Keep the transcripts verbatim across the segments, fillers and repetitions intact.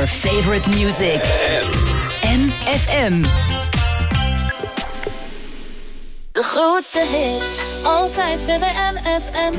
your favorite music. M F M. De grootste hits, altijd weer bij M F M.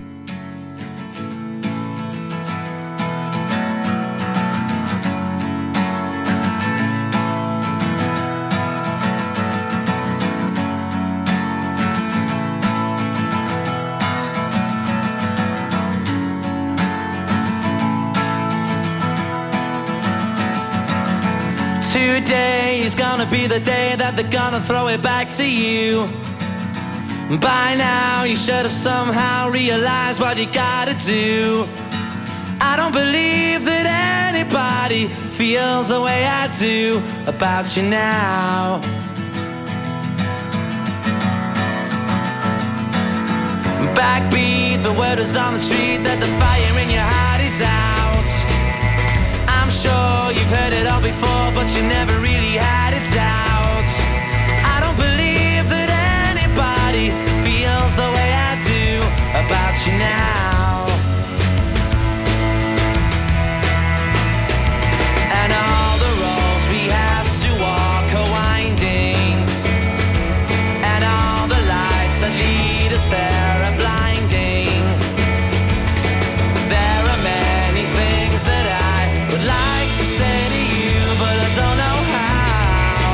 Today is gonna be the day that they're gonna throw it back to you. By now you should have somehow realized what you gotta do. I don't believe that anybody feels the way I do about you now. Backbeat, the word is on the street that the fire in your heart is out. I'm sure you've heard it all before, but you never really had a doubt. I don't believe that anybody feels the way I do about you now. And all the roads we have to walk are winding, and all the lights that lead us there are blinding. There are many things that I would like to say to you, but I don't know how.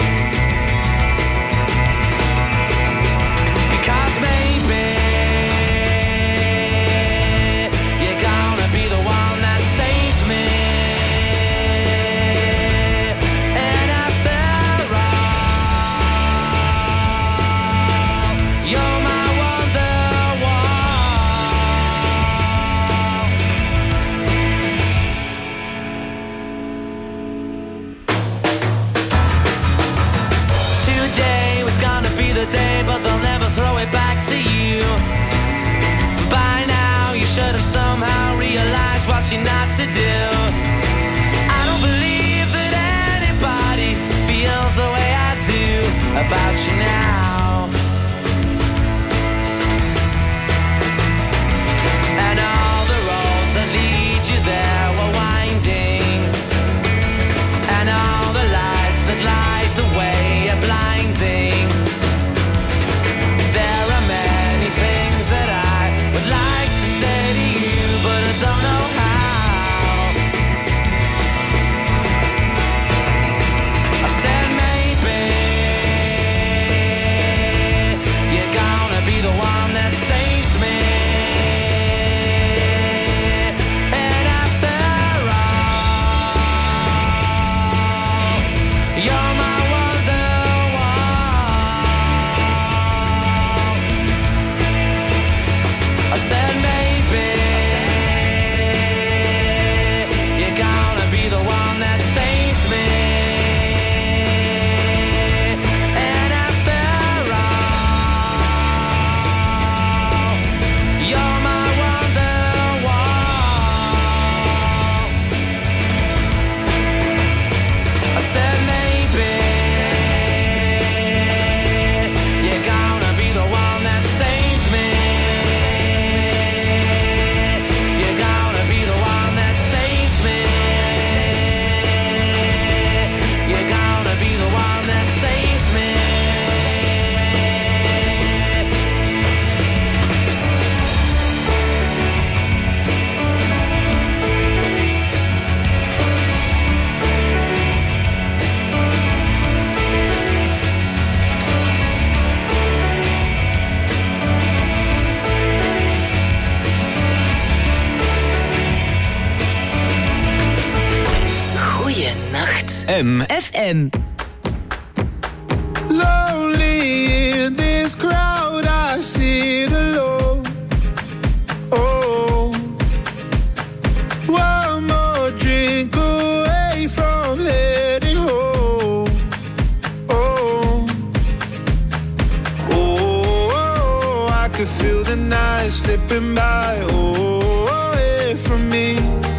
Because maybe you're gonna be the one that saves me. And after all, you're my Wonderwall. Today was gonna be the day, but they'll never throw it back to you. By now you should have somehow realized what you're not to do. I don't believe that anybody feels the way I do about you now. And all the roads that lead you there were winding, and all the lights that light the way are blinding. There are many things that I would like to say to you, but I don't know how. I said maybe you're gonna be the one that saves me. And after all, you're my Wonderwall. I said maybe you're gonna be the one that saves me. And after all, you're my Wonderwall. I said maybe you're gonna be the one that saves me. You're gonna be the one that saves me. You're gonna be the one that saves me. Goeienacht. M. F M. Lonely in this crowd, I sit alone. Oh, one more drink away from heading home. Oh, oh, oh, I could feel the night slipping by. Oh, away from me.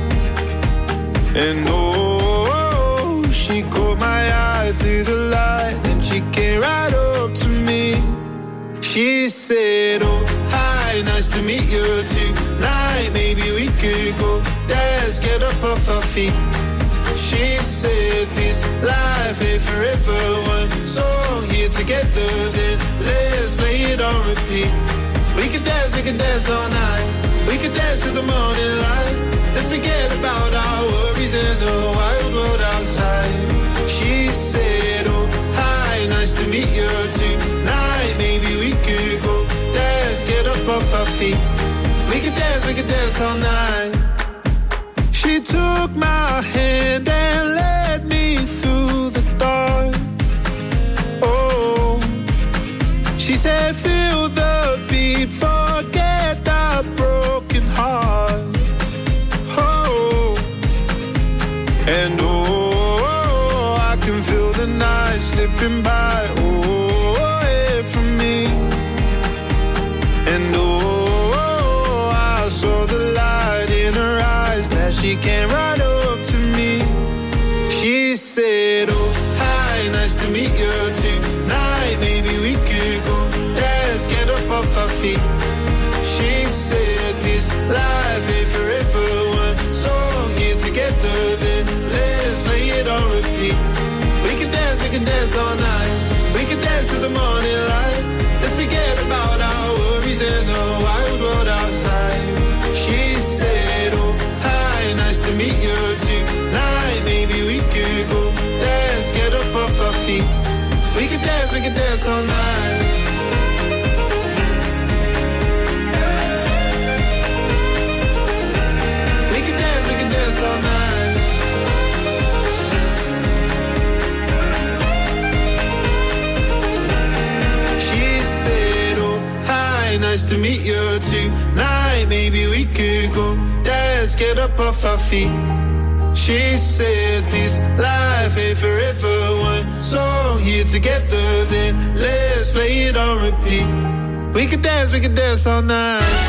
And oh, she caught my eye through the light, and she came right up to me. She said, oh, hi, nice to meet you tonight. Maybe we could go, let's get up off our feet. She said this life ain't forever. One song here together, then let's play it on repeat. We could dance, we could dance all night. We could dance to the morning light. Let's forget about our worries and the wild world outside. She said, oh, hi, nice to meet you tonight. Maybe we could go dance, get up off our feet. We could dance, we could dance all night. She took my hand and led me through the dark. Oh, she said, feel the beat, forget our broken heart. Oh, and oh, I can feel the night slipping by. Oh, away from me. And oh, I saw the light in her eyes. Glad she came right up to me. She said, oh, hi, nice to meet you tonight. Maybe we could go dance, get up off our feet. She said this life ain't forever. One song here together, then let's play it on repeat. We can dance, we can dance all night. We can dance to the morning light. Let's forget about our worries and the wild world outside. She said, oh, hi, nice to meet you tonight. Maybe we could go dance, get up off our feet. We can dance, we can dance all night. We can dance, we can dance all night. She said, oh, hi, nice to meet you tonight. Maybe we could go dance, get up off our feet. She said this life ain't forever. One song here together, then let's play it on repeat. We could dance, we could dance all night.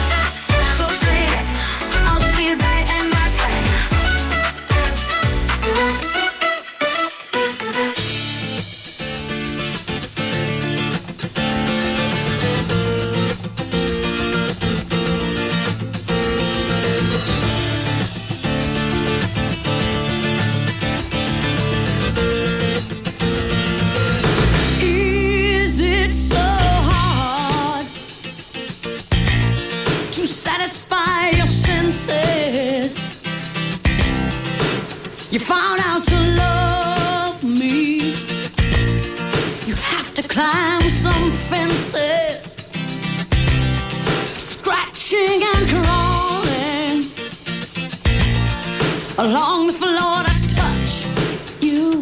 You found out to love me. You have to climb some fences, scratching and crawling along the floor to touch you.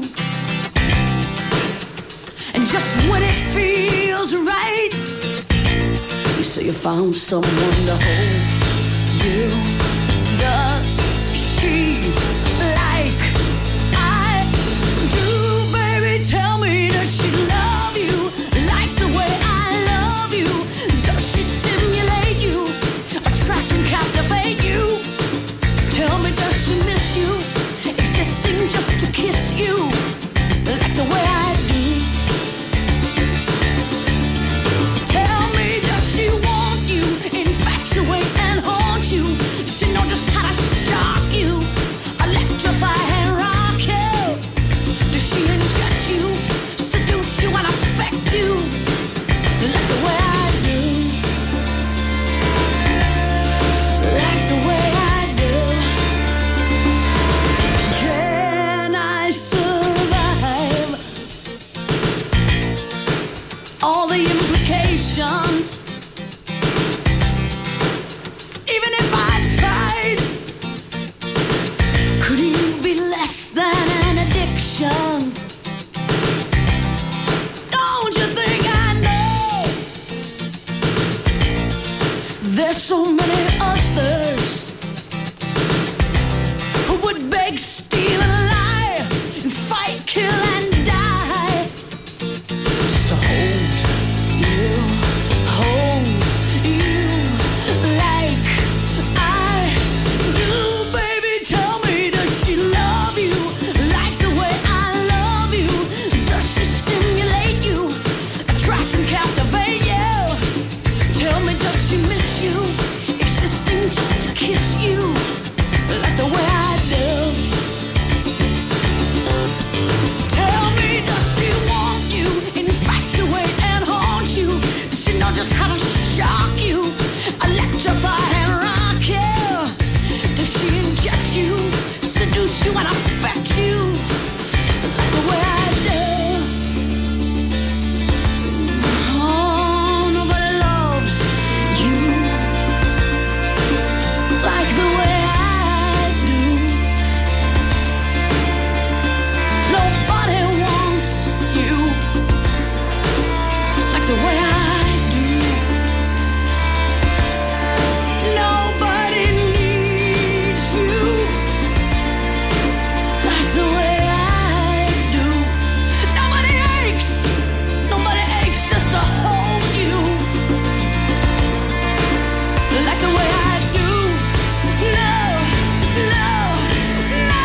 And just when it feels right, you say you found someone to hold you. Does she like I do, baby? Tell me, does she love you like the way I love you? Does she stimulate you, attract and captivate you? Tell me, does she miss you, existing just to kiss you like the way I do? Tell me, does she want you, infatuate and haunt you? Does she know just how to shock you, electrify and rock you? Does she inject you, seduce you and affect you like the way I do? Like the way I do. Can I survive all the implications? Even if I tried, could you be less than an addiction? Don't you think I know there's so many others who would beg, steal, and lie, and fight, kill, and die just to hold you, hold you like I do, baby. Tell me, does she love you like the way I love you? Does she stimulate you, attract and captivate you? Tell me, does she miss you, existing just to kiss you like the way I do? just how to shock you, electrify and rock you? Does she inject you, seduce you and affect you like the way I do? Oh, nobody loves you like the way I do. Nobody wants you like the way I do. Nobody needs you like the way I do. Nobody aches, nobody aches just to hold you like the way I do. No, no, no.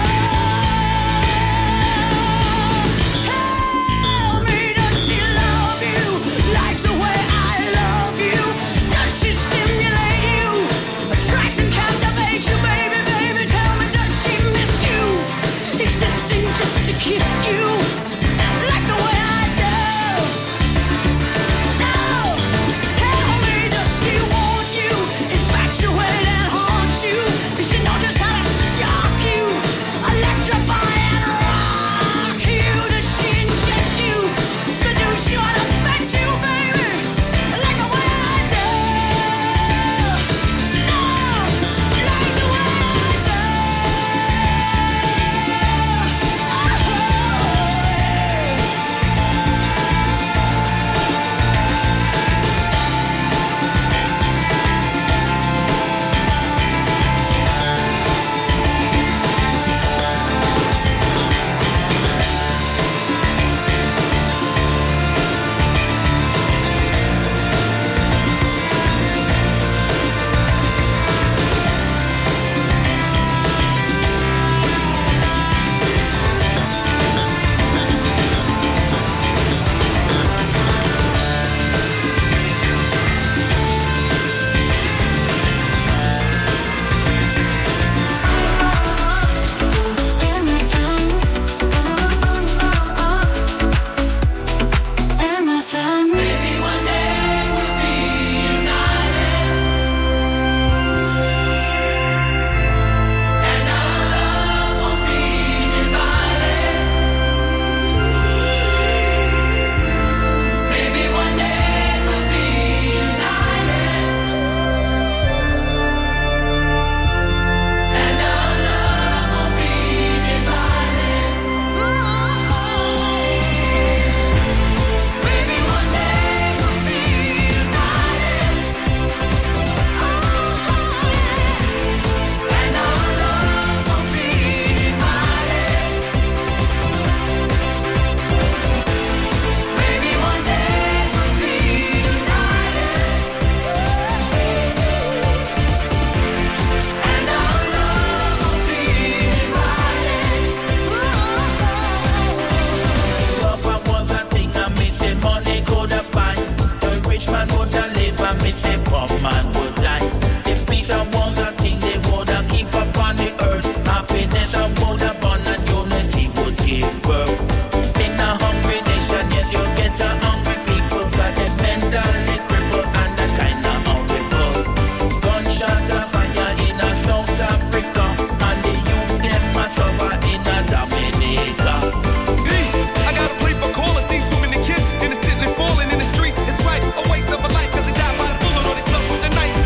Tell me, does she love you like the way I love you? Does she stimulate you, attract and captivate you, baby, baby? Tell me, does she miss you, existing just to kiss you like the way I do? No, tell me, does she want you, infatuate and haunt you? Does she know just how to shock you, electrify and rock you? Does she inject you, seduce you and affect you, baby, like the way I do? No, like the way I do. Maybe one day we'll be united, and our love won't be divided. Maybe one day we'll be united, and our love won't be divided. Maybe one day we'll be united, and our love won't be divided. Maybe one day we'll be united, and our love won't be divided. Love was a thing I miss it, money could have buy. The rich man would have live and miss it, poor man would die. If peace was a thing they would have keep upon the earth. Happiness would have born and unity would give birth. In a hungry nation, yes, you get a hungry people, but they mentally crippled and a kind of horrible. Gunshot of fire in a South Africa, and the youth them must suffer in a Dominica. I gotta play for call. I seen too many kids innocently falling in the streets. It's right, a waste of a life, cause they died by the bullet or they stuck with the knife.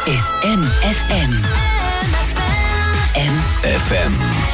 is M F M. M F M.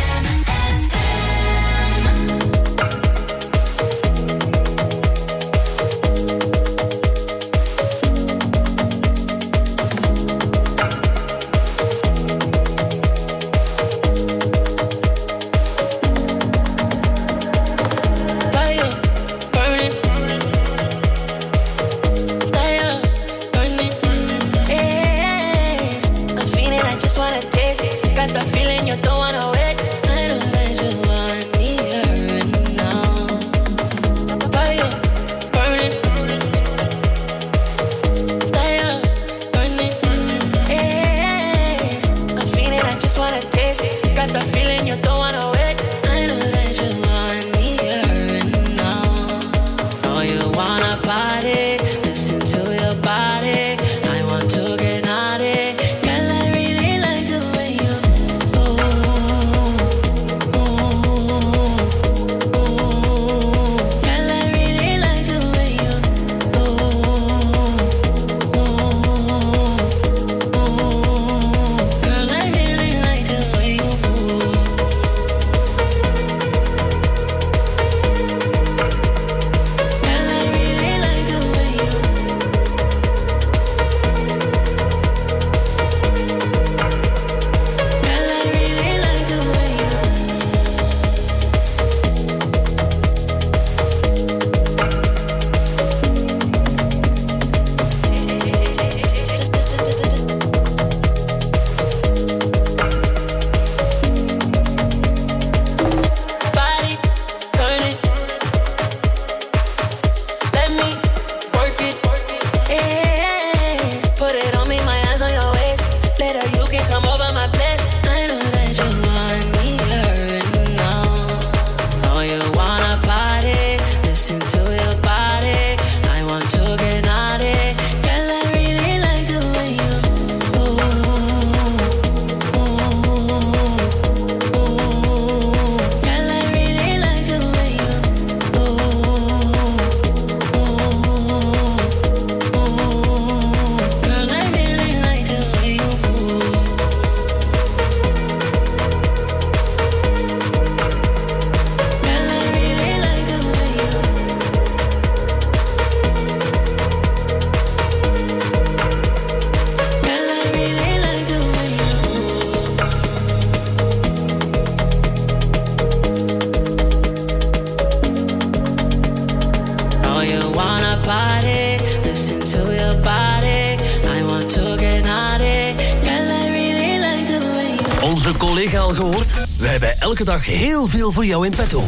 Elke dag heel veel voor jou in petto.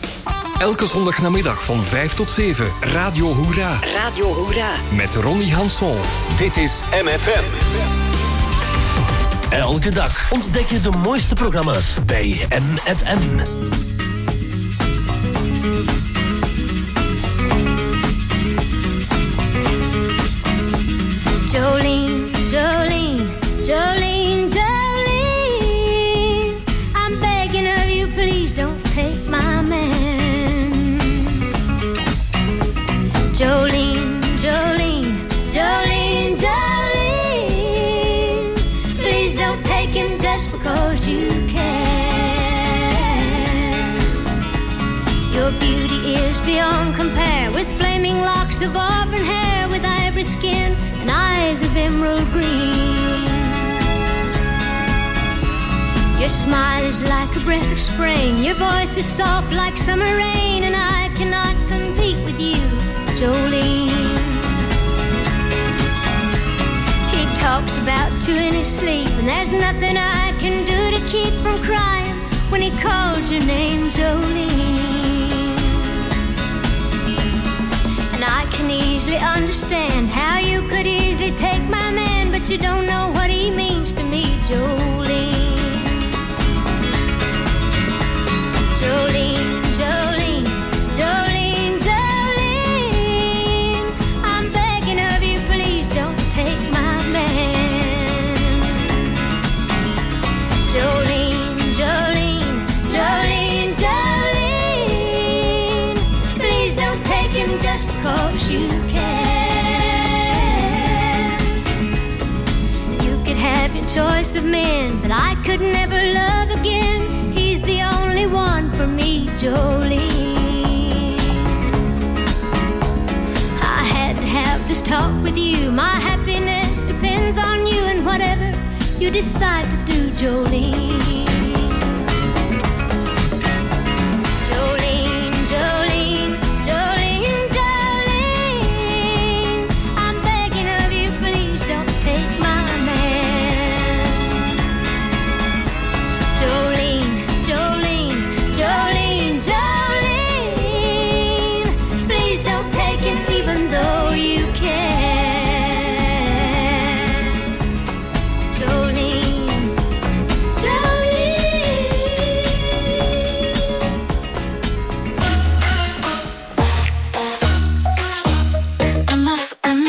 Elke zondagnamiddag van vijf tot zeven. Radio Hoera. Radio Hoera. Met Ronnie Hanson. Dit is M F M. Elke dag ontdek je de mooiste programma's bij M F M. Jolene, Jolene, Jolene. Jolene, Jolene, Jolene, Jolene, please don't take him just because you can. Your beauty is beyond compare, with flaming locks of auburn hair, with ivory skin and eyes of emerald green. Your smile is like a breath of spring, your voice is soft like summer rain, and I cannot compete with you, Jolene. He talks about you in his sleep, and there's nothing I can do to keep from crying when he calls your name, Jolene. And I can easily understand how you could easily take my man, but you don't know what he means to me, Jolene. Jolene, Jolene, Jolene, Jolene, I'm begging of you, please don't take my man. Jolene, Jolene, Jolene, Jolene, please don't take him just because you can. You your choice of men, but I could never love again. He's the only one for me, Jolene. I had to have this talk with you. My happiness depends on you and whatever you decide to do, Jolene. Jolene, Jolene, Jolene, Jolene, I'm begging of you, please don't take my man. Jolene, Jolene, Jolene, Jolene, please don't take him even though you can. Jolene, M F M.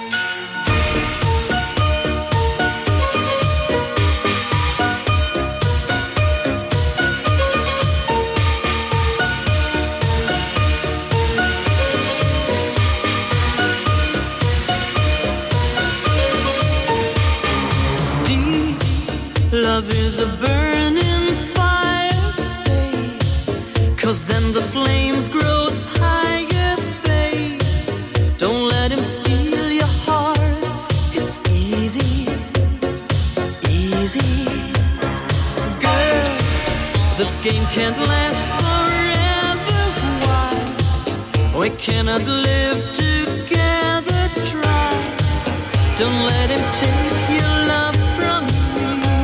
Deep love is a burning fire, stay, 'cause then the flames grow higher, babe. Don't let him steal your heart, it's easy, easy. Girl, this game can't last forever, why? We cannot live together, try. Don't let him take your love from me.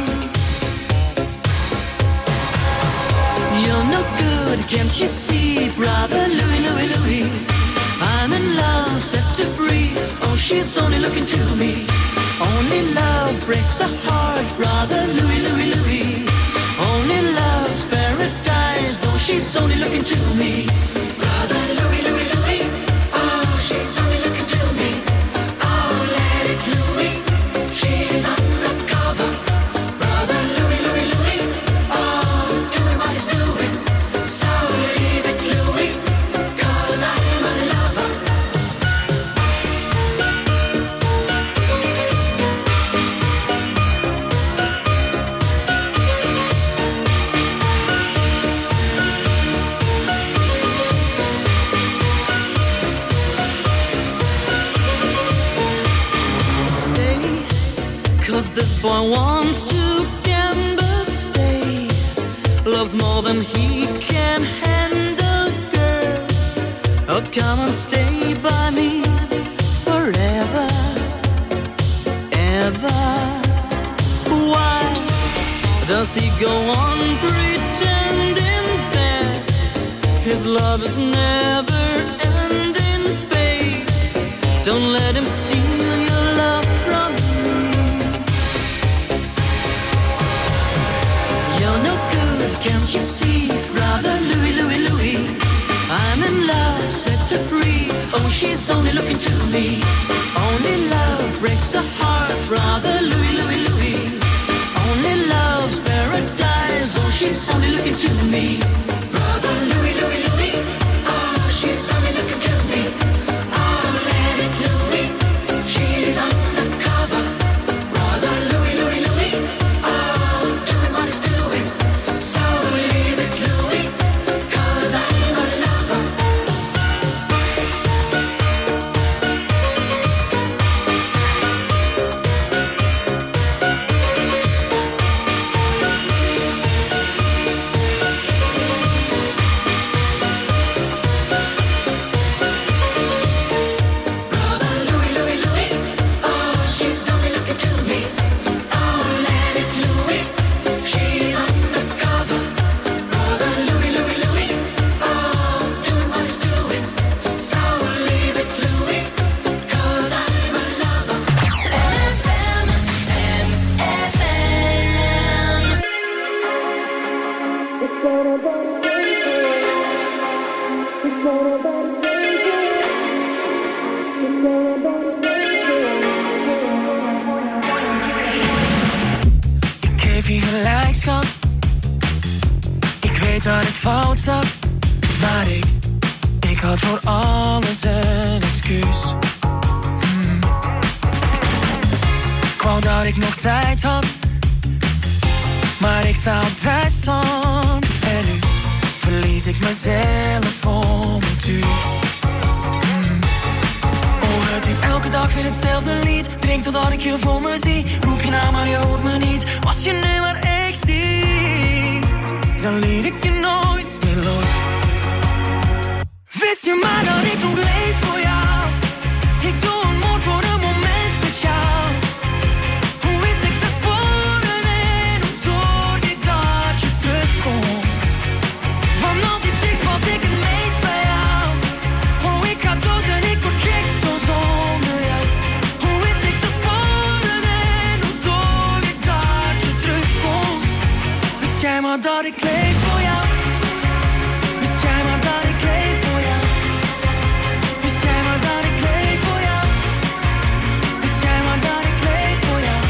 You're no good, can't you see, brother Louis, Louis, Louis? I'm in love, set to free. Oh, she's only looking to me. Only love breaks a heart, brother Louis, Louis, Louis. Only love's paradise. Oh, she's only looking to me. Brother Louis, Louis, Louis. Oh, she's only looking to me. Oh, let it Louis. She's undercover. Brother Louis, Louis, Louis. Oh, doing what he's doing. So leave it Louis, 'cause I'm a lover. Stay, 'cause this boy wants to gamble, stay. Loves more than he can handle, girl. Oh, come and stay by me forever, ever. Why does he go on pretending that his love is never ending, babe? Don't let him steal your love from me. You're no good, can't you see, brother Louis, Louis, Louis? I'm in love, set to free. Oh, she's only looking to me. Only love breaks a heart, brother Louis, Louis, Louis. Only love's paradise. Oh, she's only looking to me. Brother Louis, Louis, Louis. Oh, she's only looking to me. Oh, let it Louis. She's undercover. Brother Louis, Louis, Louis. Oh, doing what he's doing. So leave it Louis, 'cause I'm a lover. Ik geef je gelijk, schat. Ik weet dat ik fout zat, maar ik, ik had voor alles een excuus. Hmm. Ik wou dat ik nog tijd had, maar ik sta op drijfstand. En nu verlies ik mezelf om het uur. Mm. Oh, het is elke dag weer hetzelfde lied. Drink totdat ik je voor me zie. Roep je naam, maar je hoort me niet. Was je nu maar echt hier, dan liet ik je nooit meer los. Wist je maar dat ik nog leef voor jou? Ik doe een moord voor een moment met jou. Hoe is ik te sporen en hoe zorg ik dat je terugkomt? Van al die chicks pas ik het meest bij jou. Oh, ik ga dood en ik word gek zo zonder jou. Hoe is ik te sporen en hoe zorg ik dat je terugkomt? Wist jij maar dat ik leef voor jou? Wist jij maar dat ik leef voor jou? Wist jij maar dat ik leef voor jou? Wist jij maar dat ik leef voor jou?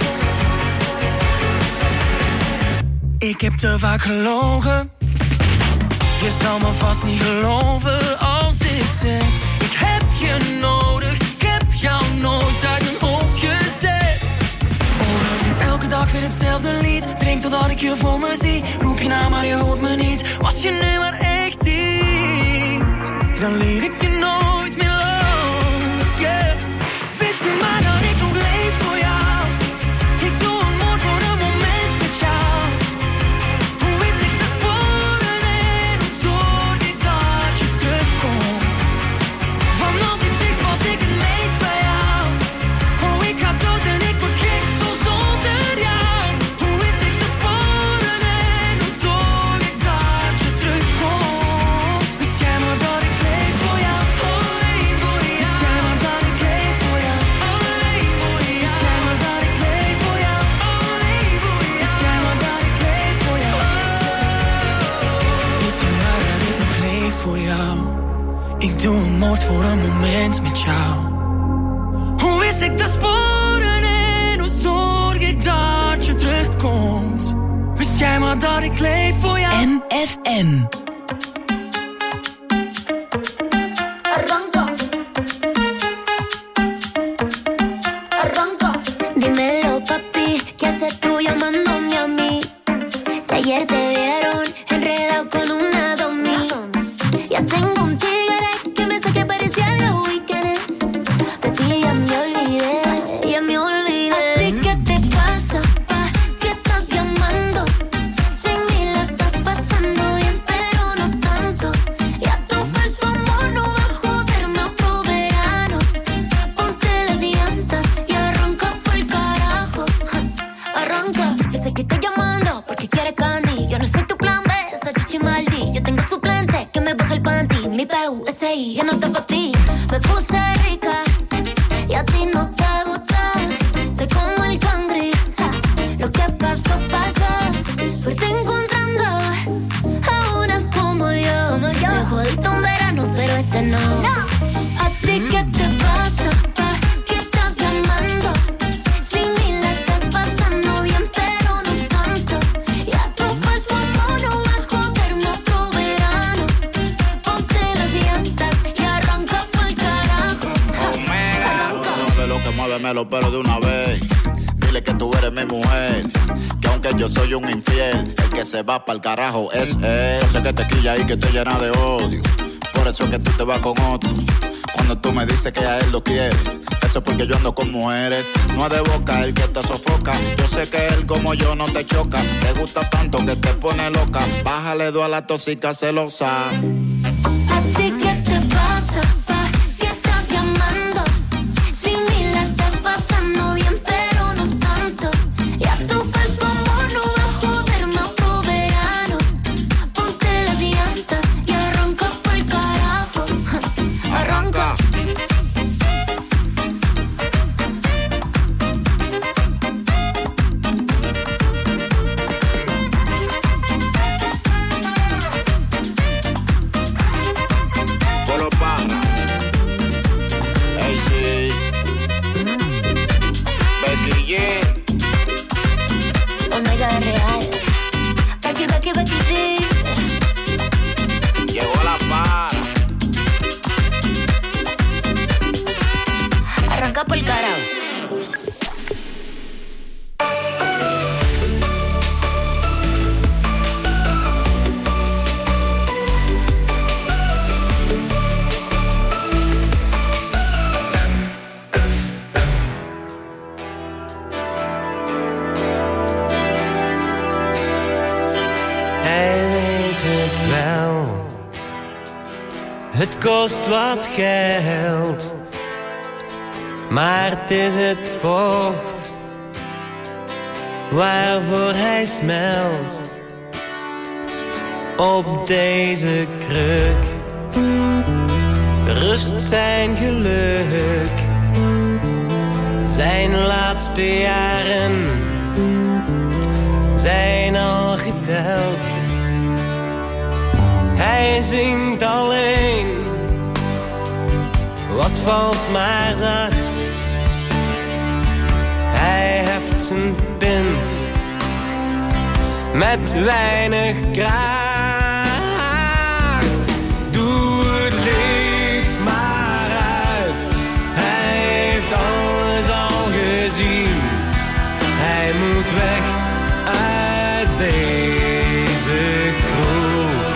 Ik heb te vaak gelogen. Je zal me vast niet geloven als ik zeg: ik heb je nodig, ik heb jou nooit uit mijn hoofd gezet. Oh, het is elke dag weer hetzelfde lied. Drink totdat ik je voor me zie. Roep je naam, maar je hoort me niet. Was je nu maar echt hier, dan liet ik je nooit meer los, yeah. Wist je maar dat ik nog leef voor jou? Ik doe een moord voor een moment met jou. Hoe is ik te sporen en hoe zorg ik dat je terugkomt? Van al die chicks pas ik het meest bij jou. Oh, ik ga dood en ik word gek zo zonder jou. Hoe is ik te sporen en hoe zorg ik dat je terugkomt? Wist jij maar dat ik leef voor jou? Oh, leef voor jou. Wist jij maar dat ik leef voor jou? Oh, leef voor jou. Wist jij maar dat ik leef voor jou? Oh, leef voor jou. Wist jij maar dat ik leef voor jou? Wist je maar dat ik nog leef voor jou? Ik doe een moord voor een moment met jou. Hoe is ik te sporen en hoe zorg ik dat je terugkomt? Wist jij maar dat ik leef voor jou? M F M. Arranca. Arranca. Dímelo, papi, ¿qué haces tú llamándome a mí? Si ayer te vieron enredado con una domi. Ya tengo un tigre que me saque parecía los weekends. De ti ya me olvidé, ya me olvidé. ¿A ti qué te pasa, pa? ¿Qué estás llamando? Sin mí la estás pasando bien, pero no tanto. Ya tu falso amor no va a joderme otro verano. Ponte las llantas y arranca por el carajo. Ja, arranca, yo sé que estoy llamando porque quieres candy. Yo no soy tu plan B, esa chichi maldi. Yo tengo suplente que me baja el panty. Mi P U S I, yo no te pa' ti. Me puse rica y a ti no te gusta. Estoy como el cangri, ja, lo que pasó, pasó. Suerte encontrando a una como yo. Me jodiste un verano, pero este no. ¿A ti qué te pasa, pa? ¿Qué estás llamando? Sin mí la estás pasando bien, pero no tanto. Ya tu falso amor no va a joderme otro verano. Ponte las llantas y arranca pa'l carajo. Omega, de lo que muéveme los pelos de una vez. Dile que tú eres mi mujer, que aunque yo soy un infiel, el que se va pa'l carajo es él. Sé que te quilla y que te llena de odio, por eso es que tú te vas con otro. Cuando tú me dices que a él lo quieres, eso es porque yo ando con mujeres. No es de boca el que te sofoca, yo sé que él como yo no te choca. Te gusta tanto que te pone loca, bájale dos a la tóxica celosa. ¿A ti qué te pasa, pa? ¿Qué estás llamando? Sin mí la estás pasando bien, pero no tanto. Ya tu falso amor no va a joderme otro verano. Ponte las llantas y arranca pa'l carajo. Arranca. kost wat geld, maar het is het vocht waarvoor hij smelt op deze kruk. Rust zijn geluk, zijn laatste jaren zijn al geteld. Hij zingt alleen wat vals maar zacht. Hij heft zijn pint met weinig kracht. Doe het licht maar uit, hij heeft alles al gezien. Hij moet weg uit deze kroeg.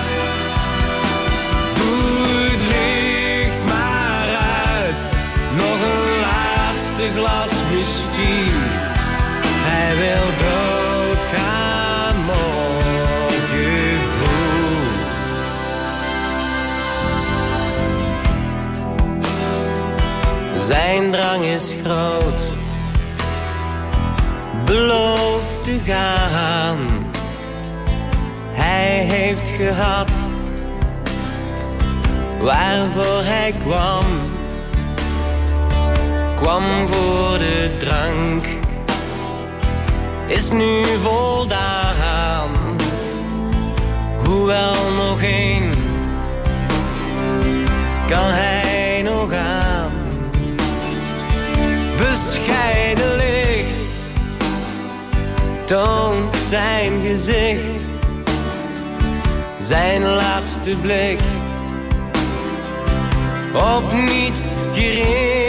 Doe het licht maar uit, nog een laatste glas misschien. Hij wil doodgaan morgen vroeg. Zijn drang is groot, belooft te gaan. Hij heeft gehad waarvoor hij kwam. Kwam voor de drank, is nu voldaan. Hoewel nog één kan hij nog aan. Bescheiden licht toont zijn gezicht, zijn laatste blik op niets gericht.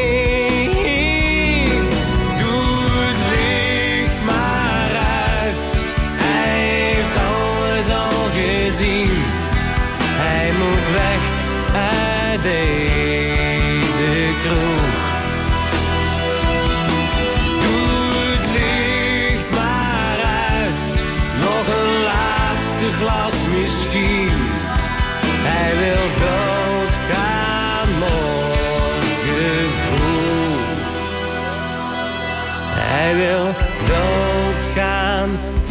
Doe het licht maar uit, hij heeft alles al gezien. Hij moet weg uit deze kroeg. Glas misschien, hij wil doodgaan morgen vroeg. Hij wil doodgaan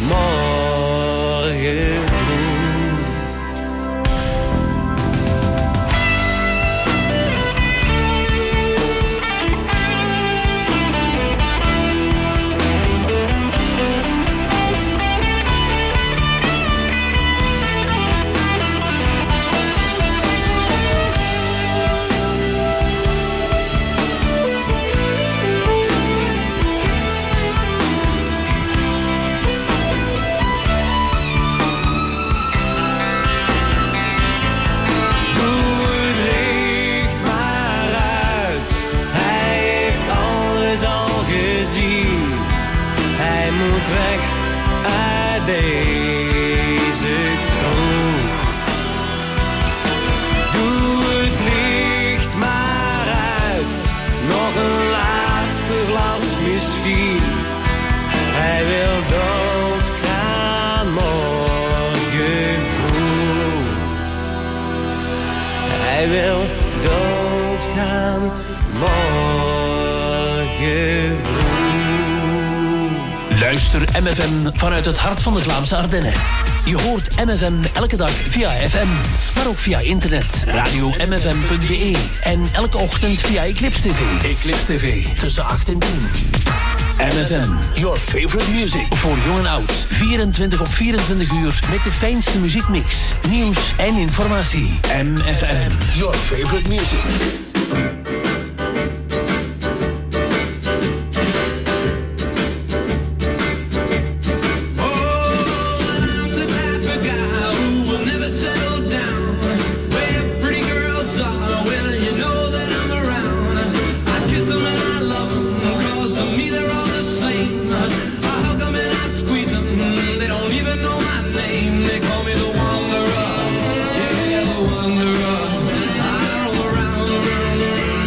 morgen vroeg. Hij moet weg uit deze kroeg. Doe het licht maar uit, nog een laatste glas misschien. Hij wil doodgaan morgen vroeg. Hij wil doodgaan morgen vroeg. Luister M F M vanuit het hart van de Vlaamse Ardennen. Je hoort M F M elke dag via F M, maar ook via internet, radio m f m punt b e en elke ochtend via Eclipse T V. Eclipse T V, tussen acht en tien. M F M, your favorite music. Voor jong en oud, vierentwintig op vierentwintig uur met de fijnste muziekmix, nieuws en informatie. M F M, your favorite music. Wanderer, I roll around, around, around.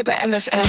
hier bij M F M.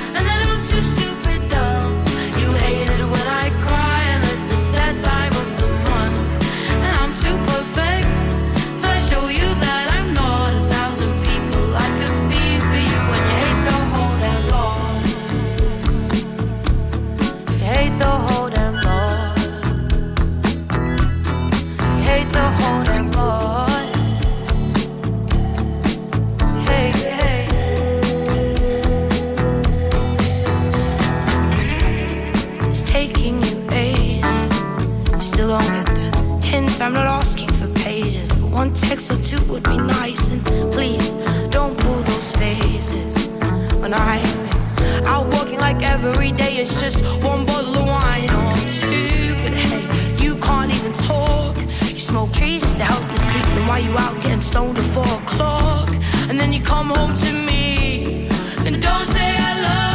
Of the would be nice. And please, don't pull those faces. When I've been out walking like every day, it's just one bottle of wine. Oh, I'm stupid, hey, you can't even talk. You smoke trees just to help you sleep. Then why you out getting stoned at four o'clock? And then you come home to me and don't say hello.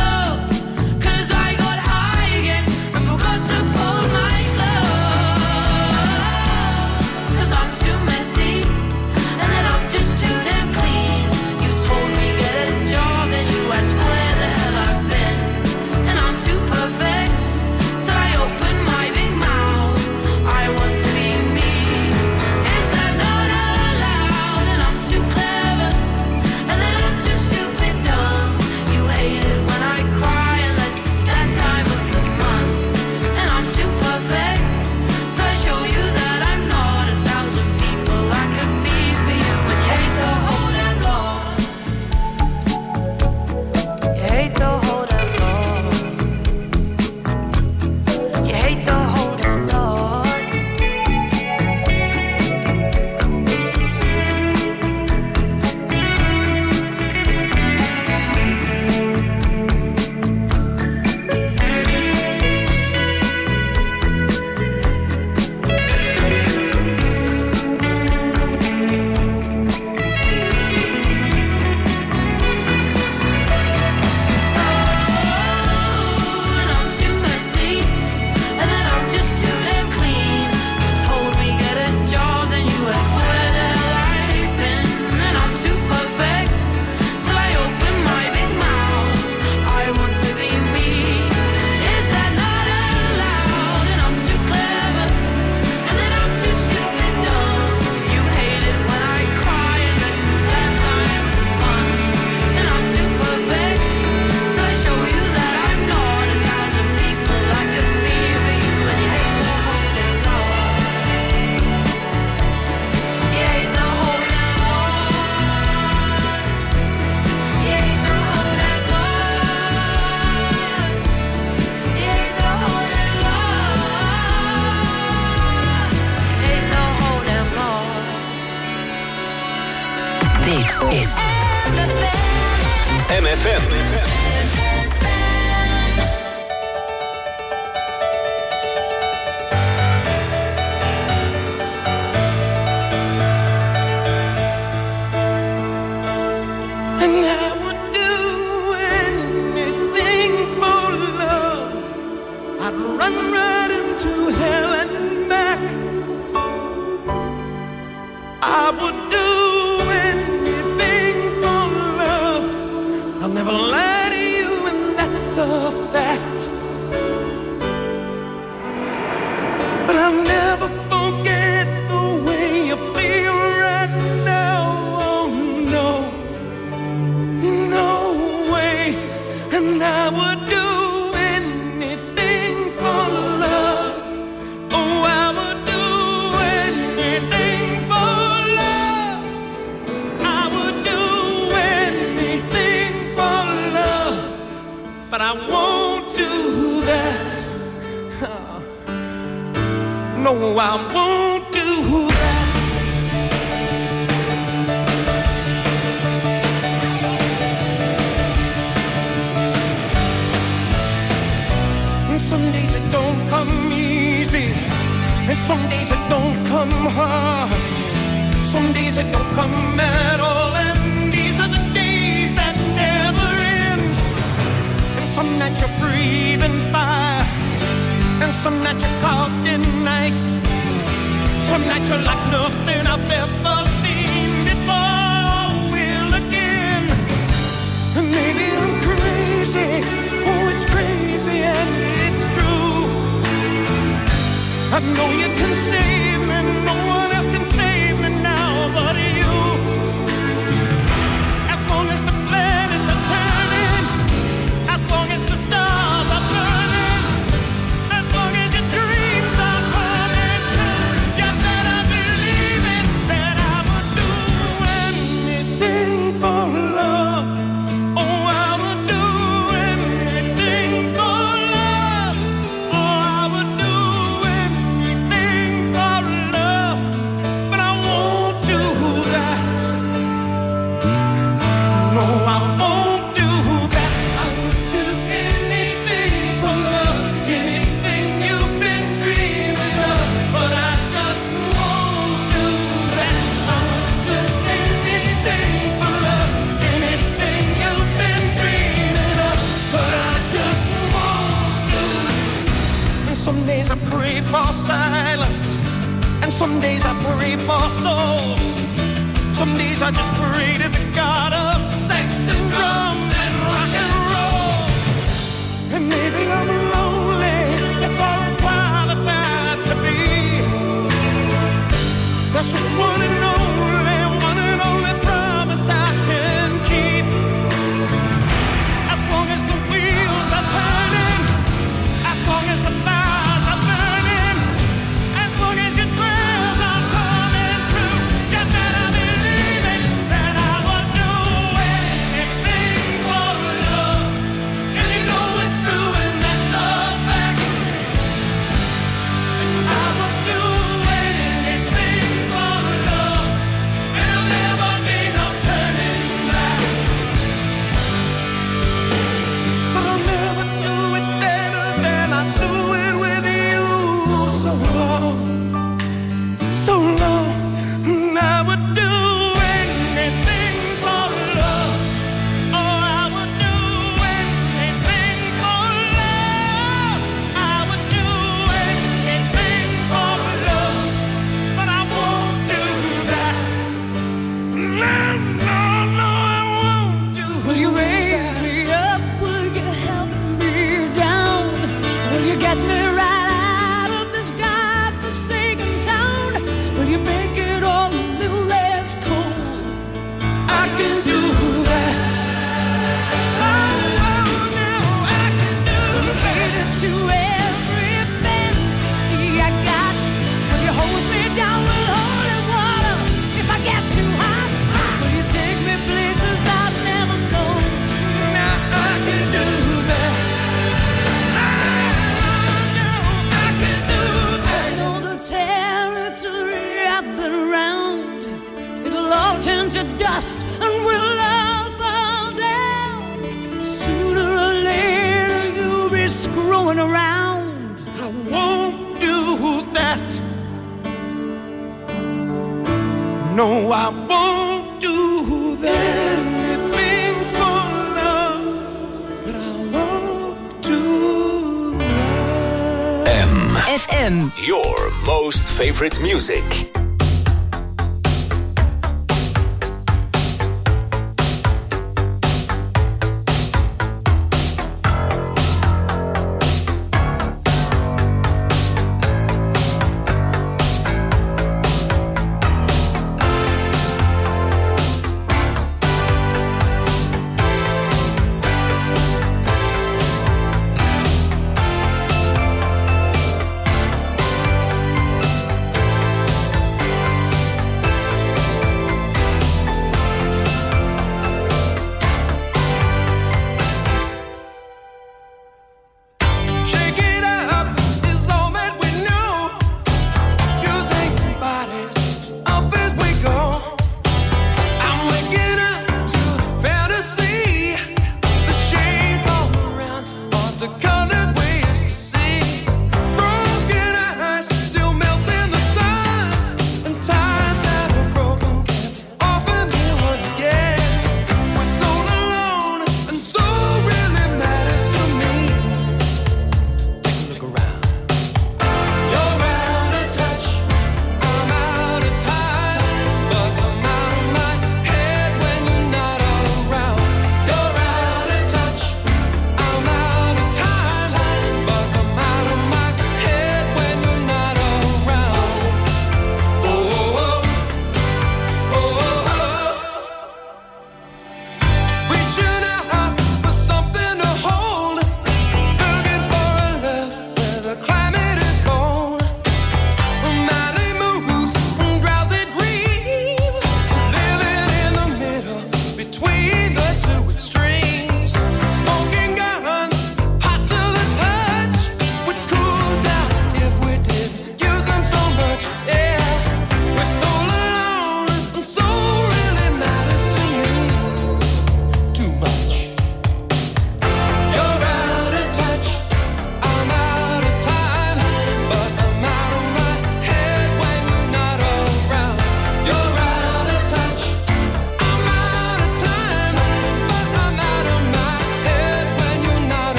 M F M. For for silence, and some days I pray for soul. Some days I just pray to the God of sex and drums and rock and roll. And maybe I'm lonely, that's all I'm qualified to be. That's just one and only, one and only promise I can keep. As long as the wheels are turning, as long as the fires are burning, as long as your prayers are coming true, you better believe it, that I would do anything for love. And you know it's true, and that's a fact. I would do anything for love, and there'll never be no turning back. But I'll never do it better than I do it with you. So long, so long, and I would do anything for love. Oh, I would do anything for love. I would do anything for love, but I won't do that. No, no, no, I won't do that. Will you raise me up? Will you help me down? Will you get me right out of this godforsaken town? Will you make it all a little less cold? I can do that. Oh, oh, no, I can do that. Will you fade into every fantasy I got? Will you hose me down with holy water if I get too hot? Will you take me places I've never known? Now I can do that. I can do that. I know the territory I've been around. It'll all turn to dust and we'll all fall down. Sooner or later you'll be screwing around. I won't do that. No, I won't do that. Anything for love, but I won't do that. M. F M. Your most favorite music.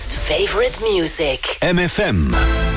most favorite music. M F M.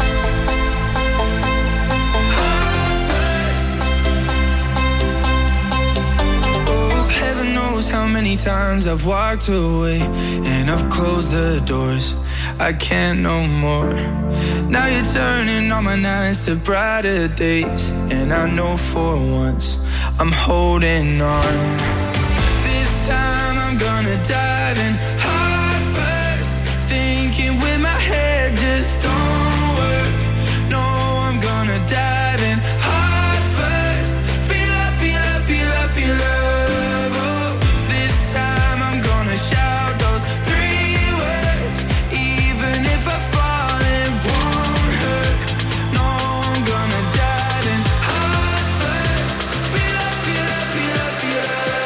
Oh, heaven knows how many times I've walked away and I've closed the doors. I can't no more. Now you're turning all my nights to brighter days, and I know for once I'm holding on. This time I'm gonna dive in heart first, thinking with my head just don't work. No, I'm gonna dive in heart first. Feel love, feel love, feel love, feel love. Oh, this time I'm gonna shout those three words, even if I fall, it won't hurt. No, I'm gonna dive in heart first. Feel love, feel love, feel love, feel love.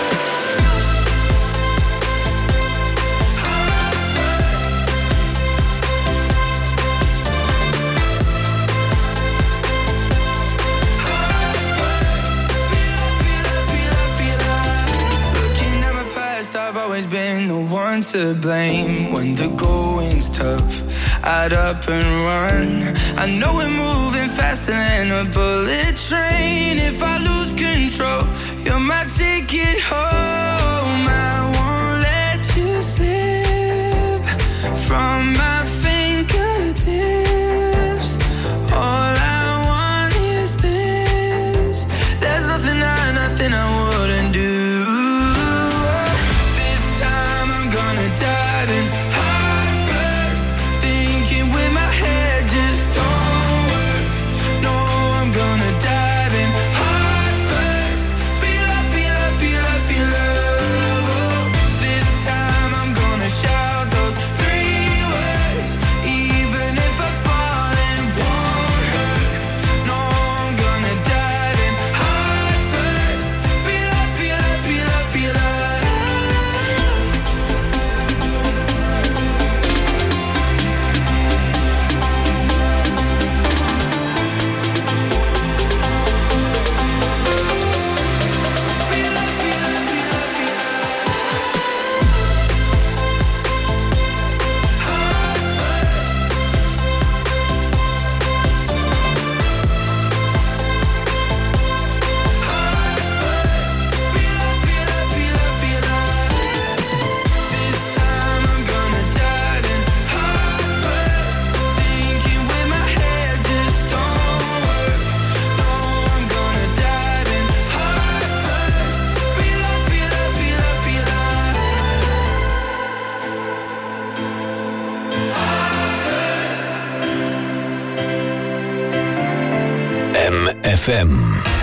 I've always been the one to blame. When the going's tough, I'd up and run. I know we're moving faster than a bullet train. If I lose control, you're my ticket home. I won't let you slip from my fingertips. All I want is this. There's nothing I, nothing I wouldn't do. Dive in heart first, thinking with my head just don't work. No, I'm gonna dive in heart first. Feel love, feel love, feel love, feel love. Oh, this time I'm gonna shout those three words, even if I fall, it won't hurt. No, I'm gonna dive in heart first. Feel love, feel love, feel love, feel love. M F M.